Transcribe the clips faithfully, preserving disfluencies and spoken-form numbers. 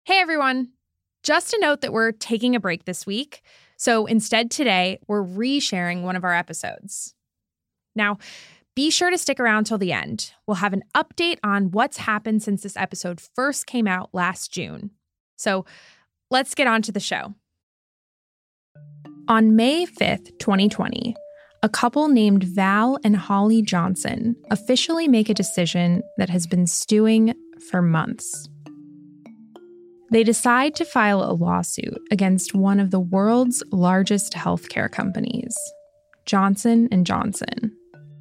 Hey everyone! Just a note that we're taking a break this week, so instead today we're resharing one of our episodes. Now, be sure to stick around till the end. We'll have an update on what's happened since this episode first came out last June. So let's get on to the show. On May fifth, twenty twenty, a couple named Val and Holly Johnson officially make a decision that has been stewing for months. They decide to file a lawsuit against one of the world's largest healthcare companies, Johnson and Johnson.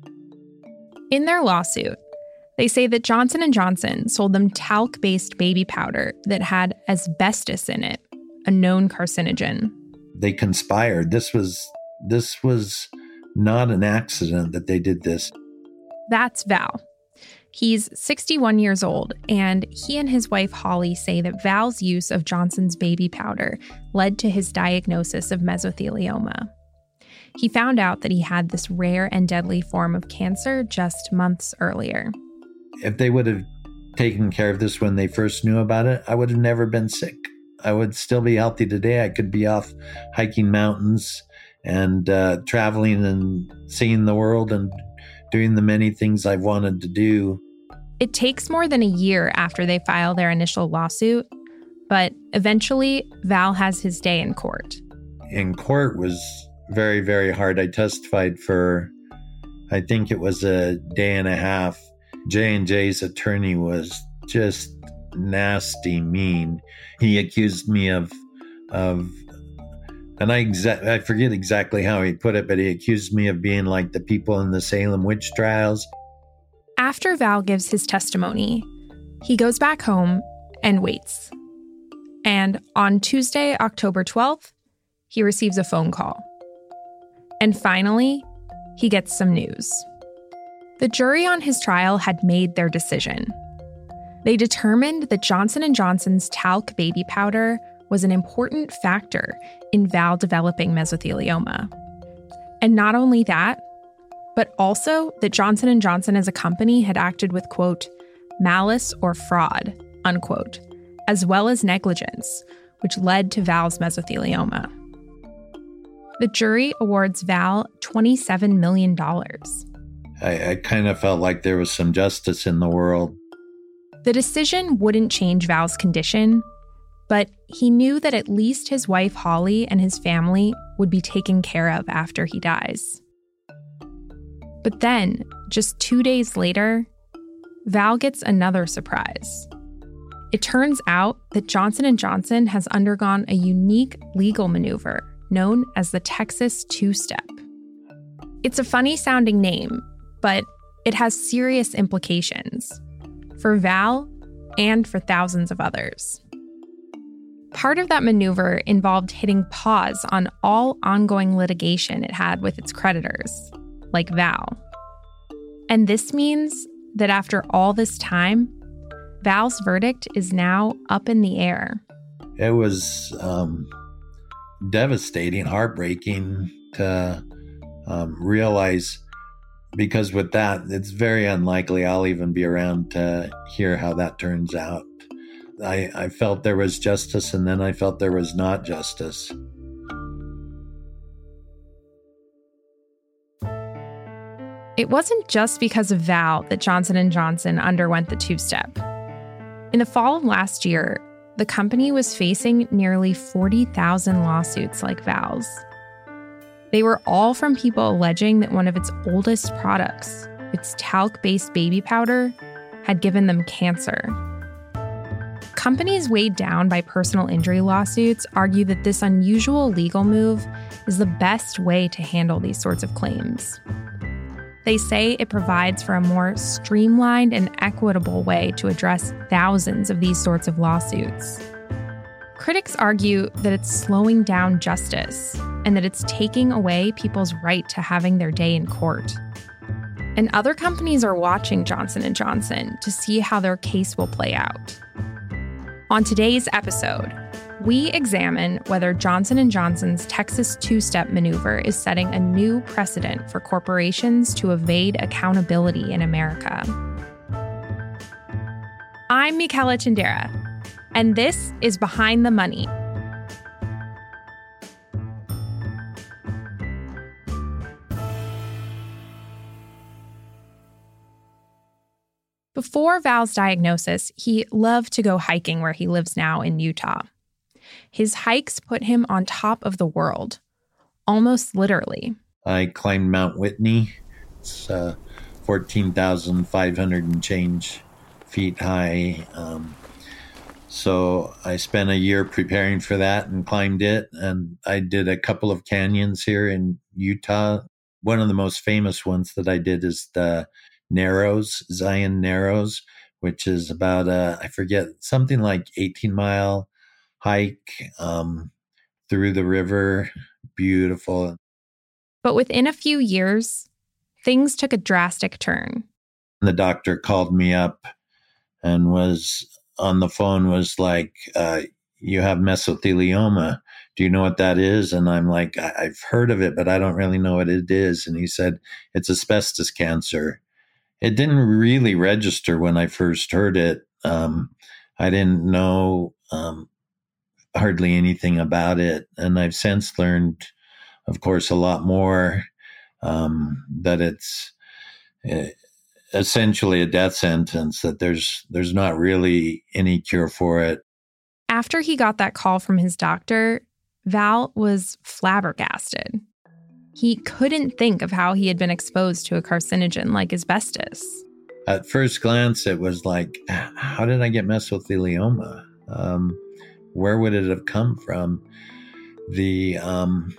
In their lawsuit, they say that Johnson and Johnson sold them talc-based baby powder that had asbestos in it, a known carcinogen. They conspired. This was this was not an accident that they did this. That's Val. He's sixty-one years old, and he and his wife Holly say that Val's use of Johnson's baby powder led to his diagnosis of mesothelioma. He found out that he had this rare and deadly form of cancer just months earlier. If they would have taken care of this when they first knew about it, I would have never been sick. I would still be healthy today. I could be off hiking mountains and uh, traveling and seeing the world and doing the many things I've wanted to do. It takes more than a year after they file their initial lawsuit, but eventually Val has his day in court. In court was very, very hard. I testified for, I think it was a day and a half. J and J's attorney was just nasty mean. He accused me of, of And I exa- I forget exactly how he put it, but he accused me of being like the people in the Salem witch trials. After Val gives his testimony, he goes back home and waits. And on Tuesday, October twelfth, he receives a phone call. And finally, he gets some news. The jury on his trial had made their decision. They determined that Johnson and Johnson's talc baby powder was an important factor in Val developing mesothelioma. And not only that, but also that Johnson and Johnson as a company had acted with, quote, malice or fraud, unquote, as well as negligence, which led to Val's mesothelioma. The jury awards Val twenty-seven million dollars. I, I kind of felt like there was some justice in the world. The decision wouldn't change Val's condition, but he knew that at least his wife Holly and his family would be taken care of after he dies. But then, just two days later, Val gets another surprise. It turns out that Johnson and Johnson has undergone a unique legal maneuver known as the Texas two-step. It's a funny-sounding name, but it has serious implications for Val and for thousands of others. Part of that maneuver involved hitting pause on all ongoing litigation it had with its creditors, like Val. And this means that after all this time, Val's verdict is now up in the air. It was um, devastating, heartbreaking to um, realize, because with that, it's very unlikely I'll even be around to hear how that turns out. I, I felt there was justice, and then I felt there was not justice. It wasn't just because of Val that Johnson and Johnson underwent the two-step. In the fall of last year, the company was facing nearly forty thousand lawsuits like Val's. They were all from people alleging that one of its oldest products, its talc-based baby powder, had given them cancer. Companies weighed down by personal injury lawsuits argue that this unusual legal move is the best way to handle these sorts of claims. They say it provides for a more streamlined and equitable way to address thousands of these sorts of lawsuits. Critics argue that it's slowing down justice and that it's taking away people's right to having their day in court. And other companies are watching Johnson and Johnson to see how their case will play out. On today's episode, we examine whether Johnson and Johnson's Texas two-step maneuver is setting a new precedent for corporations to evade accountability in America. I'm Michela Tindera. And this is Behind the Money. Before Val's diagnosis, he loved to go hiking where he lives now in Utah. His hikes put him on top of the world, almost literally. I climbed Mount Whitney. It's uh, fourteen thousand five hundred and change feet high. Um, so I spent a year preparing for that and climbed it. And I did a couple of canyons here in Utah. One of the most famous ones that I did is the Narrows, Zion Narrows, which is about, a, I forget, something like eighteen mile hike um, through the river. Beautiful. But within a few years, things took a drastic turn. The doctor called me up and was on the phone, was like, uh, you have mesothelioma. Do you know what that is? And I'm like, I- I've heard of it, but I don't really know what it is. And he said, it's asbestos cancer. It didn't really register when I first heard it. Um, I didn't know um, hardly anything about it. And I've since learned, of course, a lot more, um, that it's uh, essentially a death sentence, that there's there's not really any cure for it. After he got that call from his doctor, Val was flabbergasted. He couldn't think of how he had been exposed to a carcinogen like asbestos. At first glance, it was like, how did I get mesothelioma? Um, where would it have come from? The um,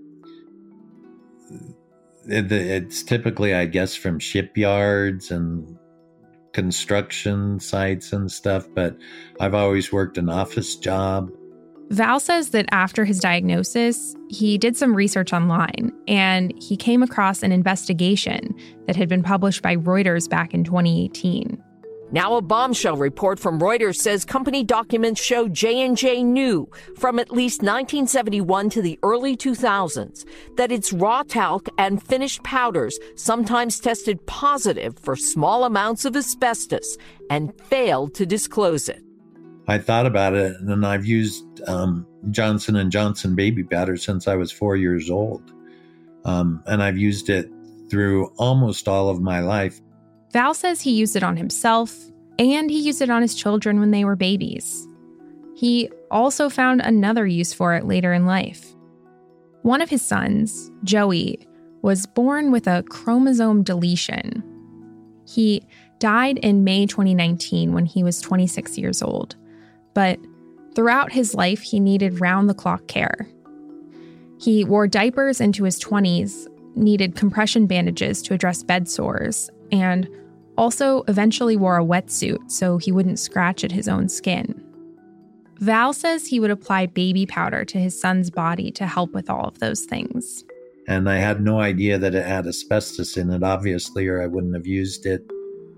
it, it's typically, I guess, from shipyards and construction sites and stuff, but I've always worked an office job. Val says that after his diagnosis, he did some research online and he came across an investigation that had been published by Reuters back in twenty eighteen. Now a bombshell report from Reuters says company documents show J and J knew from at least nineteen seventy-one to the early two thousands that its raw talc and finished powders sometimes tested positive for small amounts of asbestos and failed to disclose it. I thought about it, and I've used um, Johnson and Johnson baby powder since I was four years old. Um, and I've used it through almost all of my life. Val says he used it on himself, and he used it on his children when they were babies. He also found another use for it later in life. One of his sons, Joey, was born with a chromosome deletion. He died in May twenty nineteen when he was twenty-six years old. But throughout his life, he needed round-the-clock care. He wore diapers into his twenties, needed compression bandages to address bed sores, and also eventually wore a wetsuit so he wouldn't scratch at his own skin. Val says he would apply baby powder to his son's body to help with all of those things. And I had no idea that it had asbestos in it, obviously, or I wouldn't have used it.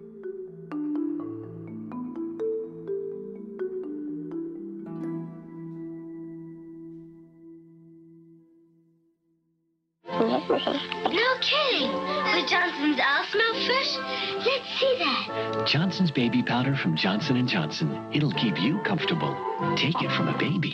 No kidding. But Johnson's all smell fresh. Let's see that. Johnson's baby powder from Johnson and Johnson. It'll keep you comfortable. Take it from a baby.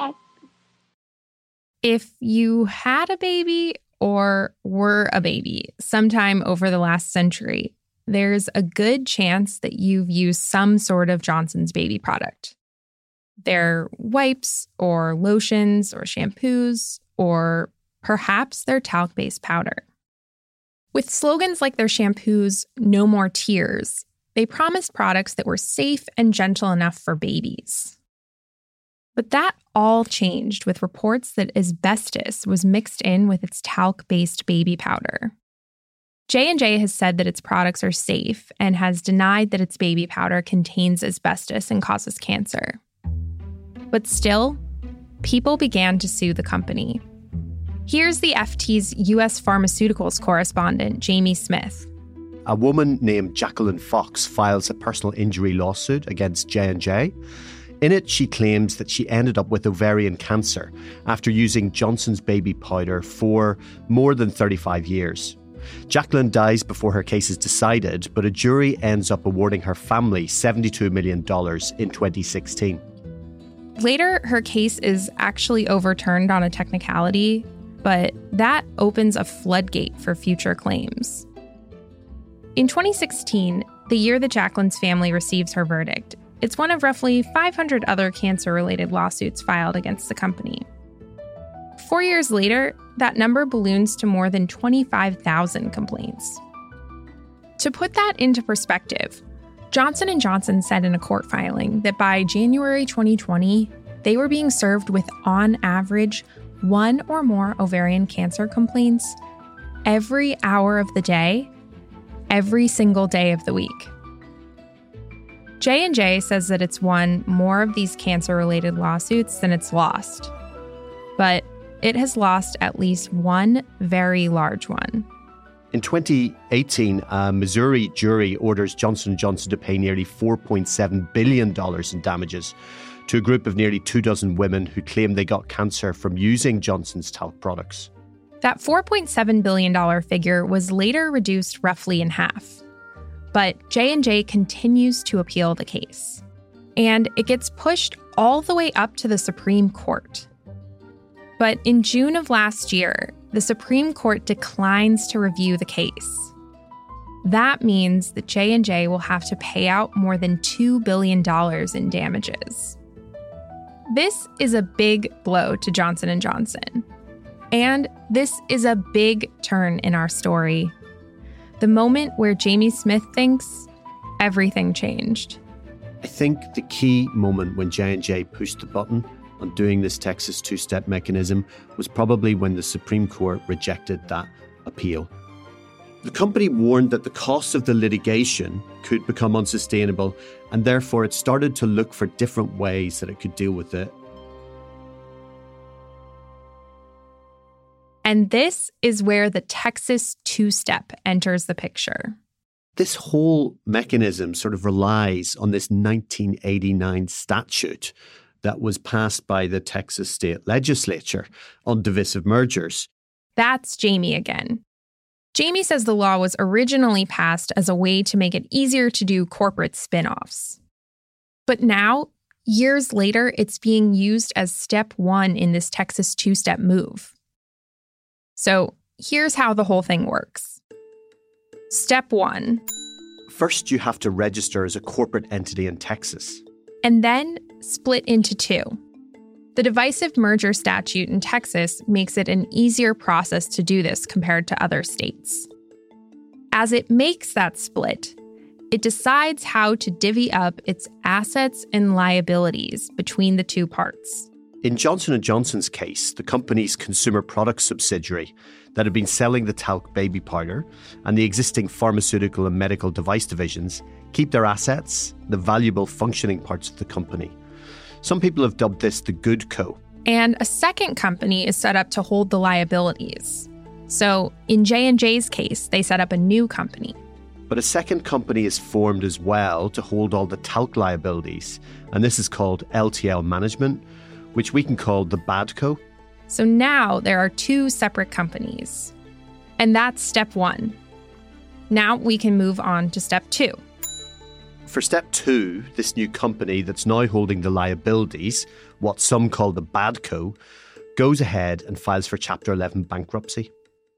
If you had a baby or were a baby sometime over the last century, there's a good chance that you've used some sort of Johnson's baby product. They're wipes or lotions or shampoos, or perhaps their talc-based powder. With slogans like their shampoos, "No More Tears," they promised products that were safe and gentle enough for babies. But that all changed with reports that asbestos was mixed in with its talc-based baby powder. J and J has said that its products are safe and has denied that its baby powder contains asbestos and causes cancer. But still, people began to sue the company. Here's the F T's U S pharmaceuticals correspondent, Jamie Smith. A woman named Jacqueline Fox files a personal injury lawsuit against J and J. In it, she claims that she ended up with ovarian cancer after using Johnson's baby powder for more than thirty-five years. Jacqueline dies before her case is decided, but a jury ends up awarding her family seventy-two million dollars in twenty sixteen. Later, her case is actually overturned on a technicality, but that opens a floodgate for future claims. In twenty sixteen, the year that Jacqueline's family receives her verdict, it's one of roughly five hundred other cancer-related lawsuits filed against the company. Four years later, that number balloons to more than twenty-five thousand complaints. To put that into perspective, Johnson and Johnson said in a court filing that by January twenty twenty, they were being served with, on average, one or more ovarian cancer complaints every hour of the day, every single day of the week. J and J says that it's won more of these cancer-related lawsuits than it's lost. But it has lost at least one very large one. In twenty eighteen, a Missouri jury orders Johnson and Johnson to pay nearly four point seven billion dollars in damages to a group of nearly two dozen women who claim they got cancer from using Johnson's talc products. That four point seven billion dollars figure was later reduced roughly in half. But J and J continues to appeal the case. And it gets pushed all the way up to the Supreme Court. But in June of last year, the Supreme Court declines to review the case. That means that J and J will have to pay out more than two billion dollars in damages. This is a big blow to Johnson and Johnson. And this is a big turn in our story. The moment where Jamie Smith thinks everything changed. I think the key moment when J and J pushed the button on doing this Texas two-step mechanism was probably when the Supreme Court rejected that appeal. The company warned that the cost of the litigation could become unsustainable, and therefore it started to look for different ways that it could deal with it. And this is where the Texas two-step enters the picture. This whole mechanism sort of relies on this nineteen eighty-nine statute that was passed by the Texas state legislature on divisive mergers. That's Jamie again. Jamie says the law was originally passed as a way to make it easier to do corporate spin-offs. But now, years later, it's being used as step one in this Texas two-step move. So here's how the whole thing works. Step one. First, you have to register as a corporate entity in Texas. And then split into two. The divisive merger statute in Texas makes it an easier process to do this compared to other states. As it makes that split, it decides how to divvy up its assets and liabilities between the two parts. In Johnson and Johnson's case, the company's consumer products subsidiary that had been selling the talc baby powder and the existing pharmaceutical and medical device divisions keep their assets, the valuable functioning parts of the company. Some people have dubbed this the Good Co. And a second company is set up to hold the liabilities. So in J and J's case, they set up a new company. But a second company is formed as well to hold all the talc liabilities, and this is called L T L Management, which we can call the Bad Co. So now there are two separate companies. And that's step one. Now we can move on to step two. For step two, this new company that's now holding the liabilities, what some call the Bad Co, goes ahead and files for Chapter eleven bankruptcy.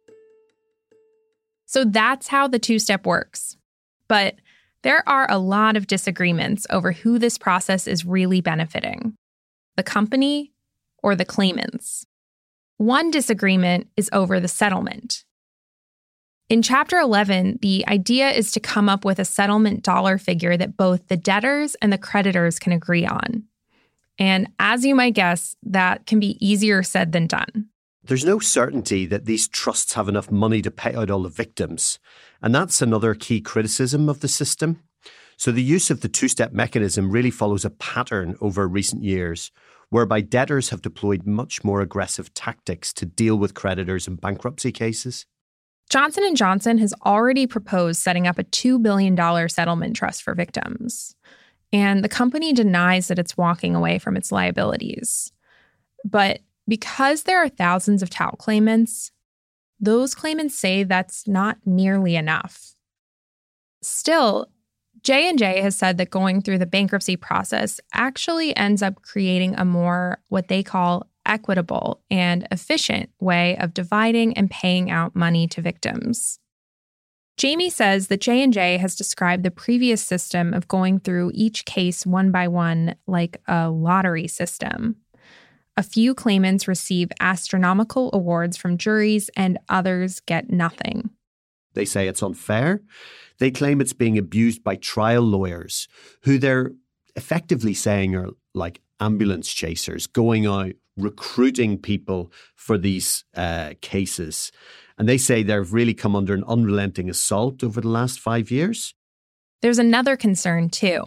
So that's how the two-step works. But there are a lot of disagreements over who this process is really benefiting. The company or the claimants. One disagreement is over the settlement. In Chapter eleven, the idea is to come up with a settlement dollar figure that both the debtors and the creditors can agree on. And as you might guess, that can be easier said than done. There's no certainty that these trusts have enough money to pay out all the victims. And that's another key criticism of the system. So the use of the two-step mechanism really follows a pattern over recent years, whereby debtors have deployed much more aggressive tactics to deal with creditors in bankruptcy cases. Johnson and Johnson has already proposed setting up a two billion dollars settlement trust for victims. And the company denies that it's walking away from its liabilities. But because there are thousands of talc claimants, those claimants say that's not nearly enough. Still, J and J has said that going through the bankruptcy process actually ends up creating a more, what they call, equitable and efficient way of dividing and paying out money to victims. Jamie says that J and J has described the previous system of going through each case one by one like a lottery system. A few claimants receive astronomical awards from juries and others get nothing. They say it's unfair. They claim it's being abused by trial lawyers who they're effectively saying are like ambulance chasers, going out, recruiting people for these uh, cases. And they say they've really come under an unrelenting assault over the last five years. There's another concern, too.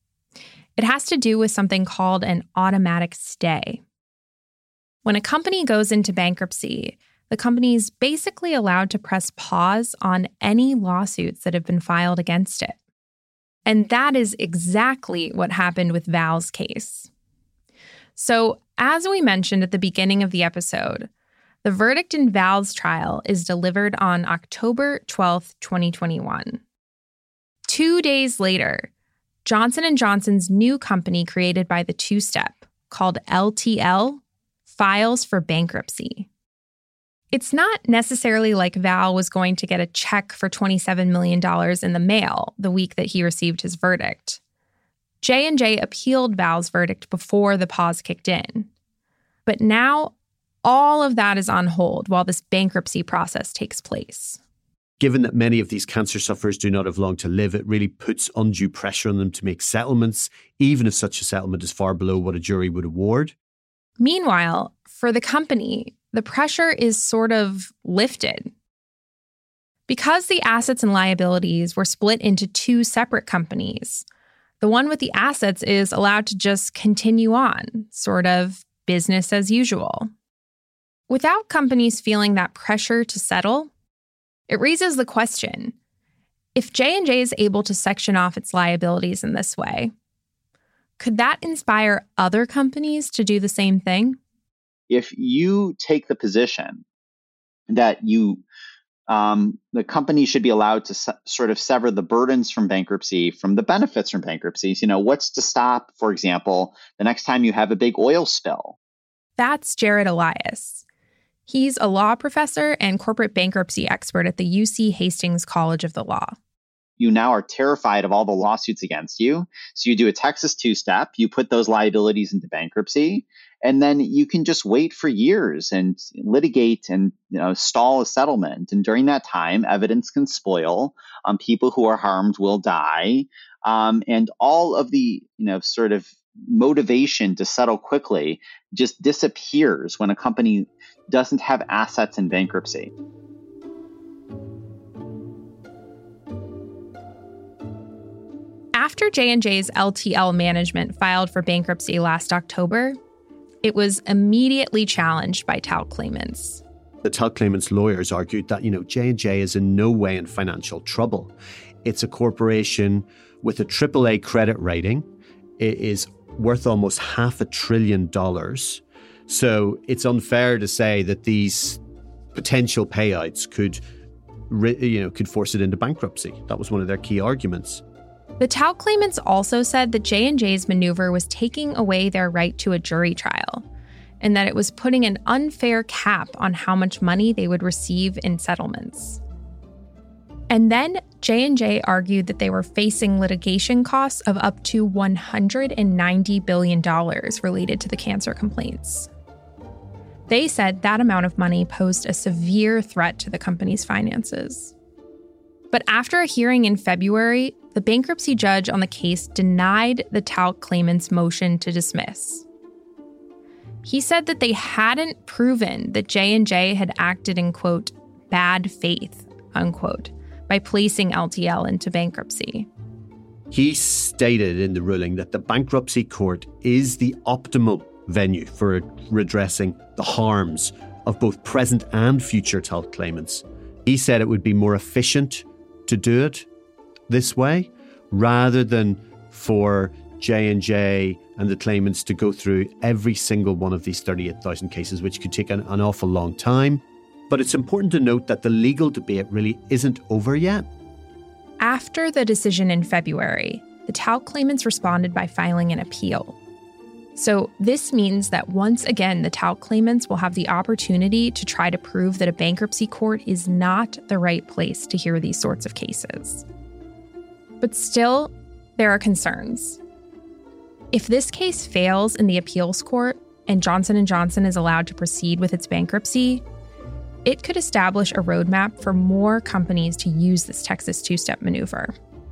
It has to do with something called an automatic stay. When a company goes into bankruptcy, the company is basically allowed to press pause on any lawsuits that have been filed against it. And that is exactly what happened with Val's case. So, as we mentioned at the beginning of the episode, the verdict in Val's trial is delivered on October twelfth, twenty twenty-one. Two days later, Johnson and Johnson's new company created by the two-step, called L T L, files for bankruptcy. It's not necessarily like Val was going to get a check for twenty-seven million dollars in the mail the week that he received his verdict. J and J appealed Val's verdict before the pause kicked in. But now, all of that is on hold while this bankruptcy process takes place. Given that many of these cancer sufferers do not have long to live, it really puts undue pressure on them to make settlements, even if such a settlement is far below what a jury would award. Meanwhile, for the company, the pressure is sort of lifted. Because the assets and liabilities were split into two separate companies, the one with the assets is allowed to just continue on, sort of business as usual. Without companies feeling that pressure to settle, it raises the question, if J and J is able to section off its liabilities in this way, could that inspire other companies to do the same thing? If you take the position that you, um, the company should be allowed to se- sort of sever the burdens from bankruptcy from the benefits from bankruptcies, you know, what's to stop, for example, the next time you have a big oil spill? That's Jared Elias. He's a law professor and corporate bankruptcy expert at the U C Hastings College of the Law. You now are terrified of all the lawsuits against you. So you do a Texas two-step, you put those liabilities into bankruptcy, and then you can just wait for years and litigate and, you know, stall a settlement. And during that time, evidence can spoil. Um, people who are harmed will die. Um, and all of the, you know, sort of motivation to settle quickly just disappears when a company doesn't have assets in bankruptcy. After J and J's L T L management filed for bankruptcy last October, it was immediately challenged by talc claimants. The talc claimants' lawyers argued that, you know, J and J is in no way in financial trouble. It's a corporation with a triple A credit rating. It is worth almost half a trillion dollars. So it's unfair to say that these potential payouts could, you know, could force it into bankruptcy. That was one of their key arguments. The talc claimants also said that J and J's maneuver was taking away their right to a jury trial, and that it was putting an unfair cap on how much money they would receive in settlements. And then J and J argued that they were facing litigation costs of up to one hundred ninety billion dollars related to the cancer complaints. They said that amount of money posed a severe threat to the company's finances. But after a hearing in February, the bankruptcy judge on the case denied the talc claimants' motion to dismiss. He said that they hadn't proven that J and J had acted in, quote, bad faith, unquote, by placing L T L into bankruptcy. He stated in the ruling that the bankruptcy court is the optimal venue for redressing the harms of both present and future talc claimants. He said it would be more efficient to do it this way, rather than for J and J and the claimants to go through every single one of these thirty-eight thousand cases, which could take an, an awful long time. But it's important to note that the legal debate really isn't over yet. After the decision in February, the talc claimants responded by filing an appeal. So this means that once again, the talc claimants will have the opportunity to try to prove that a bankruptcy court is not the right place to hear these sorts of cases. But still, there are concerns. If this case fails in the appeals court and Johnson and Johnson is allowed to proceed with its bankruptcy, it could establish a roadmap for more companies to use this Texas two-step maneuver.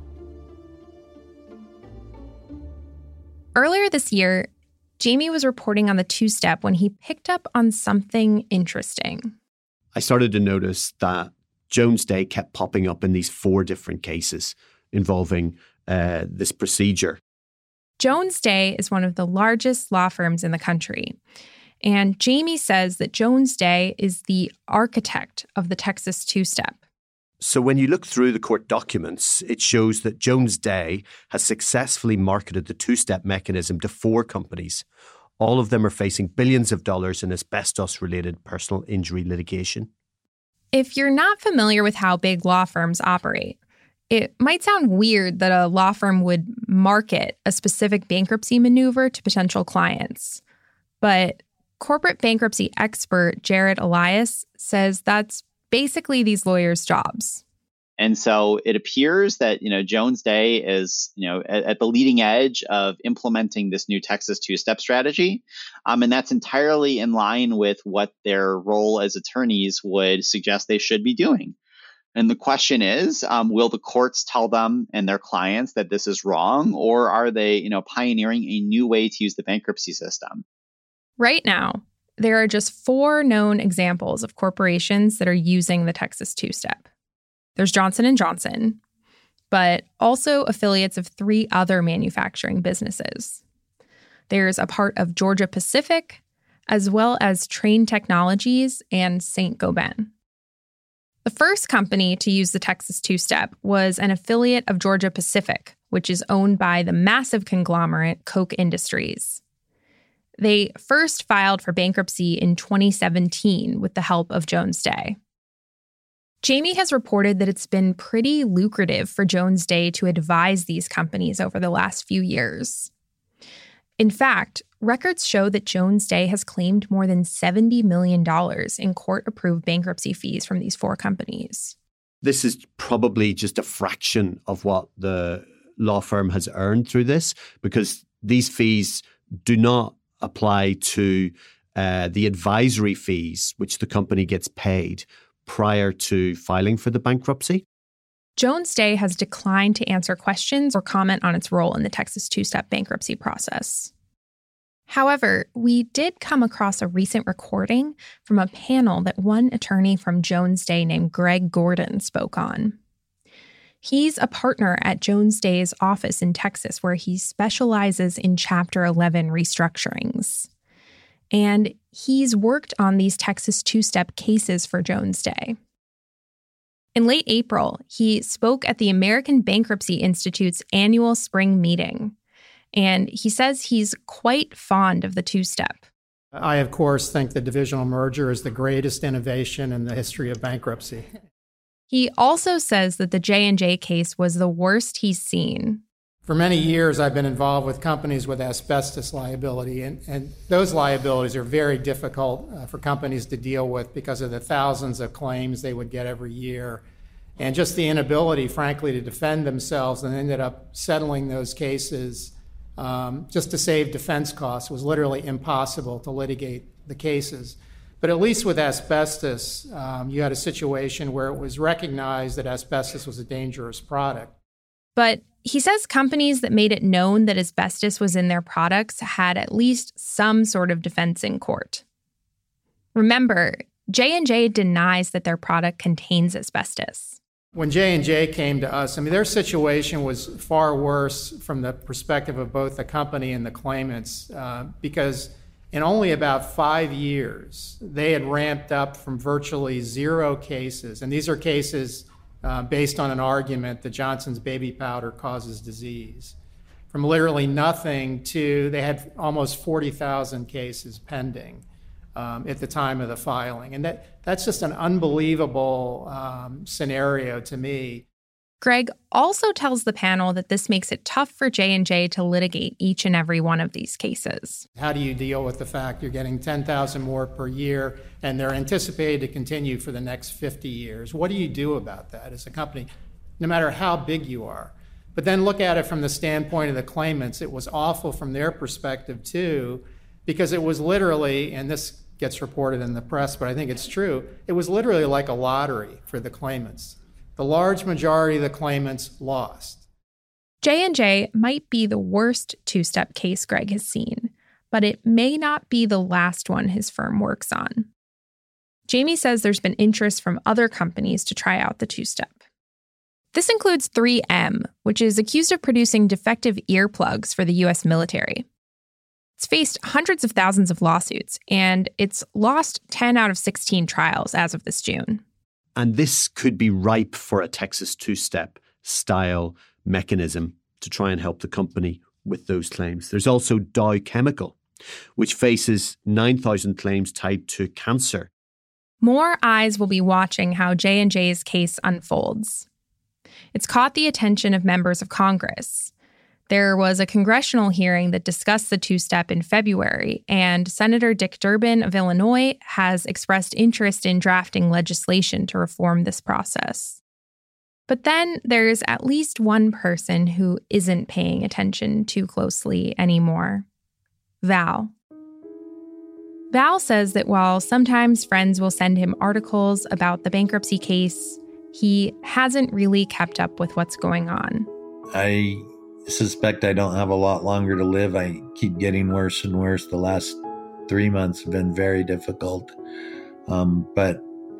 Earlier this year, Jamie was reporting on the two-step when he picked up on something interesting. I started to notice that Jones Day kept popping up in these four different cases involving uh, this procedure. Jones Day is one of the largest law firms in the country. And Jamie says that Jones Day is the architect of the Texas two-step. So when you look through the court documents, it shows that Jones Day has successfully marketed the two-step mechanism to four companies. All of them are facing billions of dollars in asbestos-related personal injury litigation. If you're not familiar with how big law firms operate, it might sound weird that a law firm would market a specific bankruptcy maneuver to potential clients. But corporate bankruptcy expert Jared Elias says that's basically these lawyers' jobs. And so it appears that, you know, Jones Day is, you know, at, at the leading edge of implementing this new Texas two-step strategy. Um, and that's entirely in line with what their role as attorneys would suggest they should be doing. And the question is, um, will the courts tell them and their clients that this is wrong, or are they, you know, pioneering a new way to use the bankruptcy system? Right now, there are just four known examples of corporations that are using the Texas two-step. There's Johnson and Johnson, but also affiliates of three other manufacturing businesses. There's a part of Georgia Pacific, as well as Trane Technologies and Saint-Gobain. The first company to use the Texas two-step was an affiliate of Georgia Pacific, which is owned by the massive conglomerate Koch Industries. They first filed for bankruptcy in twenty seventeen with the help of Jones Day. Jamie has reported that it's been pretty lucrative for Jones Day to advise these companies over the last few years. In fact, records show that Jones Day has claimed more than seventy million dollars in court-approved bankruptcy fees from these four companies. This is probably just a fraction of what the law firm has earned through this, because these fees do not apply to uh, the advisory fees which the company gets paid prior to filing for the bankruptcy. Jones Day has declined to answer questions or comment on its role in the Texas two-step bankruptcy process. However, we did come across a recent recording from a panel that one attorney from Jones Day named Greg Gordon spoke on. He's a partner at Jones Day's office in Texas, where he specializes in Chapter eleven restructurings. And he's worked on these Texas two-step cases for Jones Day. In late April, he spoke at the American Bankruptcy Institute's annual spring meeting. And he says he's quite fond of the two-step. I, of course, think the divisional merger is the greatest innovation in the history of bankruptcy. He also says that the J and J case was the worst he's seen. For many years, I've been involved with companies with asbestos liability, and, and those liabilities are very difficult uh, for companies to deal with because of the thousands of claims they would get every year, and just the inability, frankly, to defend themselves, and ended up settling those cases um, just to save defense costs. It was literally impossible to litigate the cases. But at least with asbestos, um, you had a situation where it was recognized that asbestos was a dangerous product. But he says companies that made it known that asbestos was in their products had at least some sort of defense in court. Remember, J and J denies that their product contains asbestos. When J and J came to us, I mean, their situation was far worse from the perspective of both the company and the claimants uh, because in only about five years, they had ramped up from virtually zero cases, and these are cases uh, based on an argument that Johnson's baby powder causes disease. From literally nothing to, they had almost forty thousand cases pending um, at the time of the filing. And that that's just an unbelievable um, scenario to me. Greg also tells the panel that this makes it tough for J and J to litigate each and every one of these cases. How do you deal with the fact you're getting ten thousand more per year and they're anticipated to continue for the next fifty years? What do you do about that as a company, no matter how big you are? But then look at it from the standpoint of the claimants. It was awful from their perspective too, because it was literally, and this gets reported in the press, but I think it's true, it was literally like a lottery for the claimants. The large majority of the claimants lost. J and J might be the worst two-step case Greg has seen, but it may not be the last one his firm works on. Jamie says there's been interest from other companies to try out the two-step. This includes three M, which is accused of producing defective earplugs for the U S military. It's faced hundreds of thousands of lawsuits, and it's lost ten out of sixteen trials as of this June. And this could be ripe for a Texas two-step style mechanism to try and help the company with those claims. There's also Dow Chemical, which faces nine thousand claims tied to cancer. More eyes will be watching how J and J's case unfolds. It's caught the attention of members of Congress. There was a congressional hearing that discussed the two-step in February, and Senator Dick Durbin of Illinois has expressed interest in drafting legislation to reform this process. But then there's at least one person who isn't paying attention too closely anymore. Val. Val says that while sometimes friends will send him articles about the bankruptcy case, he hasn't really kept up with what's going on. I suspect I don't have a lot longer to live. I keep getting worse and worse. The last three months have been very difficult. Um, but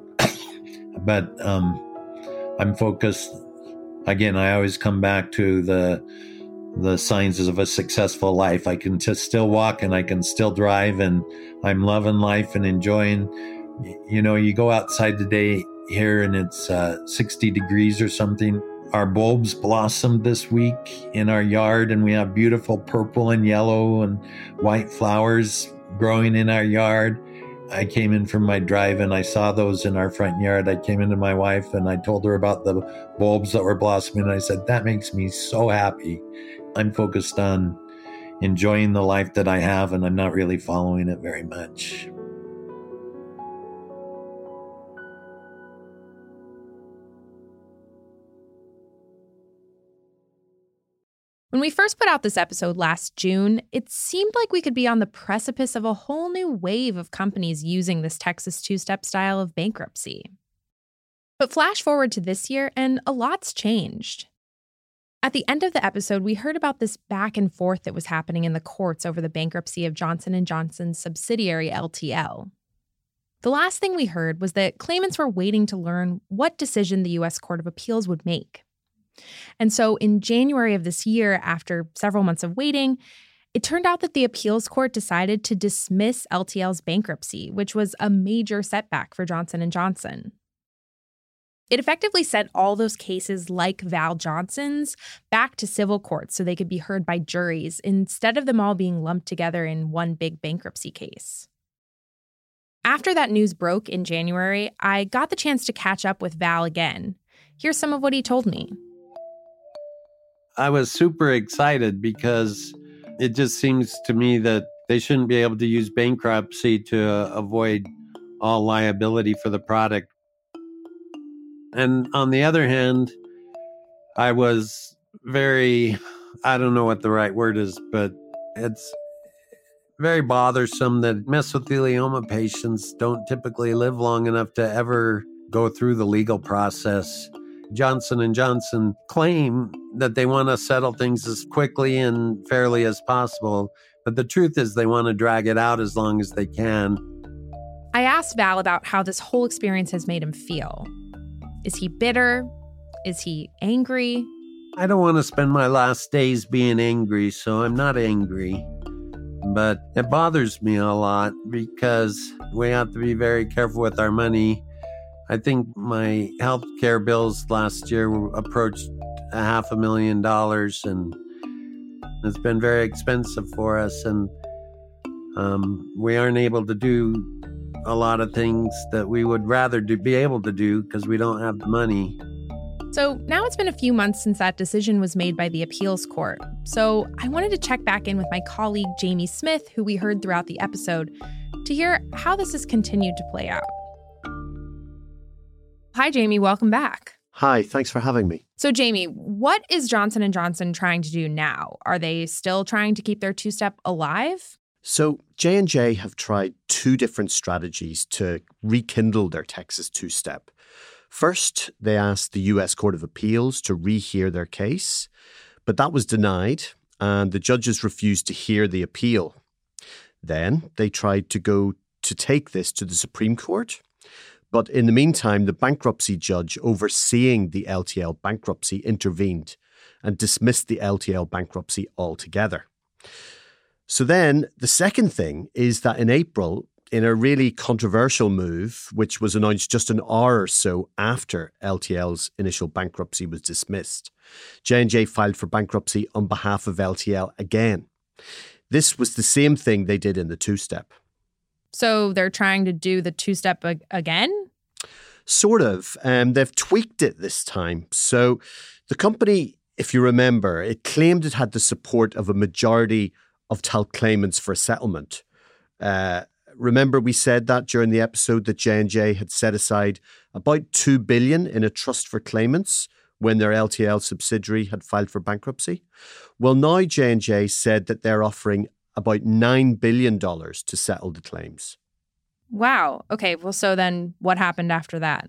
but um, I'm focused. Again, I always come back to the the signs of a successful life. I can just still walk and I can still drive, and I'm loving life and enjoying. You know, you go outside today here and it's uh, sixty degrees or something. Our bulbs blossomed this week in our yard, and we have beautiful purple and yellow and white flowers growing in our yard. I came in from my drive and I saw those in our front yard. I came into my wife and I told her about the bulbs that were blossoming. And I said, that makes me so happy. I'm focused on enjoying the life that I have, and I'm not really following it very much. When we first put out this episode last June, it seemed like we could be on the precipice of a whole new wave of companies using this Texas two-step style of bankruptcy. But flash forward to this year, and a lot's changed. At the end of the episode, we heard about this back and forth that was happening in the courts over the bankruptcy of Johnson and Johnson's subsidiary L T L. The last thing we heard was that claimants were waiting to learn what decision the U S Court of Appeals would make. And so in January of this year, after several months of waiting, it turned out that the appeals court decided to dismiss L T L's bankruptcy, which was a major setback for Johnson and Johnson. It effectively sent all those cases like Val Johnson's back to civil courts so they could be heard by juries instead of them all being lumped together in one big bankruptcy case. After that news broke in January, I got the chance to catch up with Val again. Here's some of what he told me. I was super excited because it just seems to me that they shouldn't be able to use bankruptcy to uh, avoid all liability for the product. And on the other hand, I was very, I don't know what the right word is, but it's very bothersome that mesothelioma patients don't typically live long enough to ever go through the legal process. Johnson and Johnson claim that they want to settle things as quickly and fairly as possible, but the truth is they want to drag it out as long as they can. I asked Val about how this whole experience has made him feel. Is he bitter? Is he angry? I don't want to spend my last days being angry, so I'm not angry. But it bothers me a lot because we have to be very careful with our money. I think my health care bills last year approached a half a million dollars, and it's been very expensive for us. And um, we aren't able to do a lot of things that we would rather do, be able to do because we don't have the money. So now it's been a few months since that decision was made by the appeals court. So I wanted to check back in with my colleague Jamie Smith, who we heard throughout the episode, to hear how this has continued to play out. Hi, Jamie. Welcome back. Hi, thanks for having me. So, Jamie, what is Johnson and Johnson trying to do now? Are they still trying to keep their two-step alive? So J and J have tried two different strategies to rekindle their Texas two-step. First, they asked the U S Court of Appeals to rehear their case, but that was denied, and the judges refused to hear the appeal. Then they tried to go to take this to the Supreme Court, but in the meantime, the bankruptcy judge overseeing the L T L bankruptcy intervened and dismissed the L T L bankruptcy altogether. So then the second thing is that in April, in a really controversial move, which was announced just an hour or so after L T L's initial bankruptcy was dismissed, J and J filed for bankruptcy on behalf of L T L again. This was the same thing they did in the two-step. So they're trying to do the two-step ag- again? Sort of. Um, they've tweaked it this time. So the company, if you remember, it claimed it had the support of a majority of talc claimants for a settlement. Uh, remember we said that during the episode that J and J had set aside about two billion dollars in a trust for claimants when their L T L subsidiary had filed for bankruptcy? Well, now J and J said that they're offering about nine billion dollars to settle the claims. Wow. Okay, well, so then what happened after that?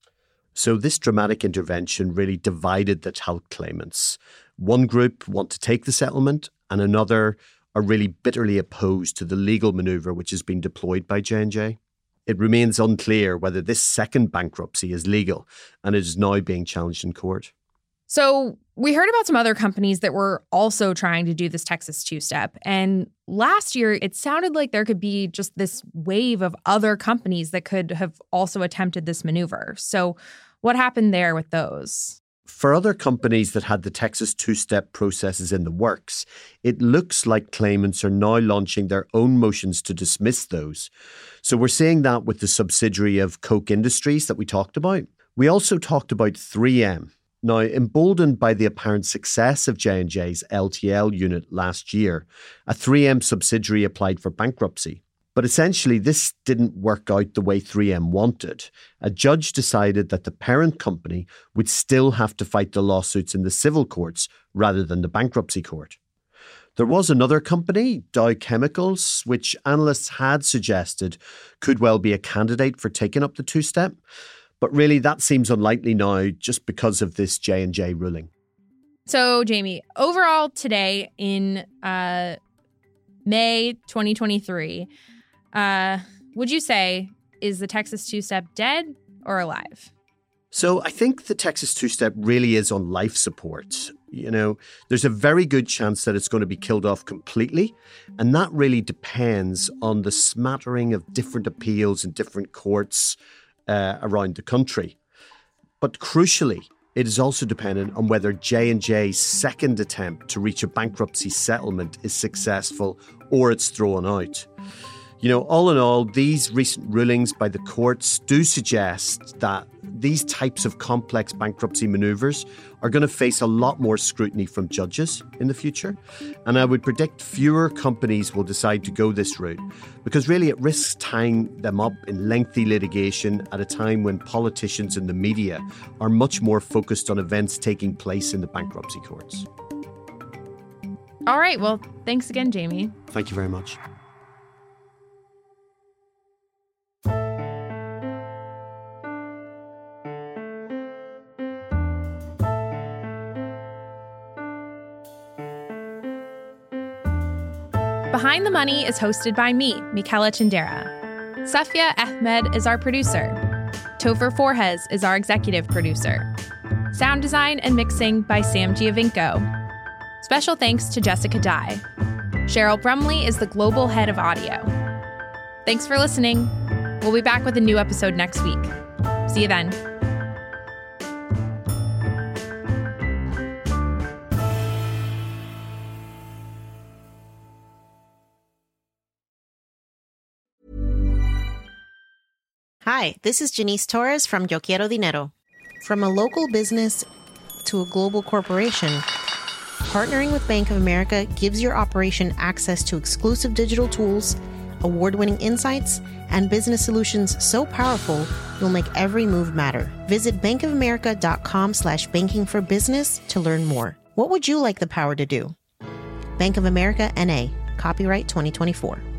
So this dramatic intervention really divided the talc claimants. One group want to take the settlement and another are really bitterly opposed to the legal maneuver which has been deployed by J and J. It remains unclear whether this second bankruptcy is legal, and it is now being challenged in court. So we heard about some other companies that were also trying to do this Texas two-step. And last year, it sounded like there could be just this wave of other companies that could have also attempted this maneuver. So what happened there with those? For other companies that had the Texas two-step processes in the works, it looks like claimants are now launching their own motions to dismiss those. So we're seeing that with the subsidiary of Koch Industries that we talked about. We also talked about three M. Now, emboldened by the apparent success of J and J's L T L unit last year, a three M subsidiary applied for bankruptcy. But essentially, this didn't work out the way three M wanted. A judge decided that the parent company would still have to fight the lawsuits in the civil courts rather than the bankruptcy court. There was another company, Dow Chemicals, which analysts had suggested could well be a candidate for taking up the two-step. But really, that seems unlikely now just because of this J and J ruling. So, Jamie, overall today in uh, May twenty twenty-three, uh, would you say, is the Texas two-step dead or alive? So I think the Texas two-step really is on life support. You know, there's a very good chance that it's going to be killed off completely. And that really depends on the smattering of different appeals in different courts uh, around the country. But crucially, it is also dependent on whether J and J's second attempt to reach a bankruptcy settlement is successful or it's thrown out. You know, all in all, these recent rulings by the courts do suggest that these types of complex bankruptcy maneuvers are going to face a lot more scrutiny from judges in the future. And I would predict fewer companies will decide to go this route because really it risks tying them up in lengthy litigation at a time when politicians and the media are much more focused on events taking place in the bankruptcy courts. All right. Well, thanks again, Jamie. Thank you very much. Behind the Money is hosted by me, Michaela Chindera. Safia Ahmed is our producer. Topher Forhez is our executive producer. Sound design and mixing by Sam Giovinco. Special thanks to Jessica Dye. Cheryl Brumley is the global head of audio. Thanks for listening. We'll be back with a new episode next week. See you then. Hi, this is Janice Torres from Yo Quiero Dinero. From a local business to a global corporation, partnering with Bank of America gives your operation access to exclusive digital tools, award-winning insights, and business solutions so powerful you'll make every move matter. Visit bankofamerica.com slash banking for business to learn more. What would you like the power to do? Bank of America, N A. Copyright twenty twenty-four.